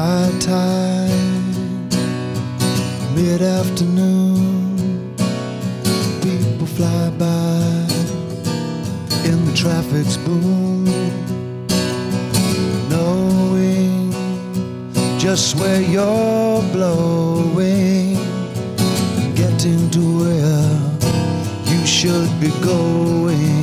high tide, mid-afternoon, people fly by in the traffic's boom, knowing just where you're blowing, getting to where you should be going.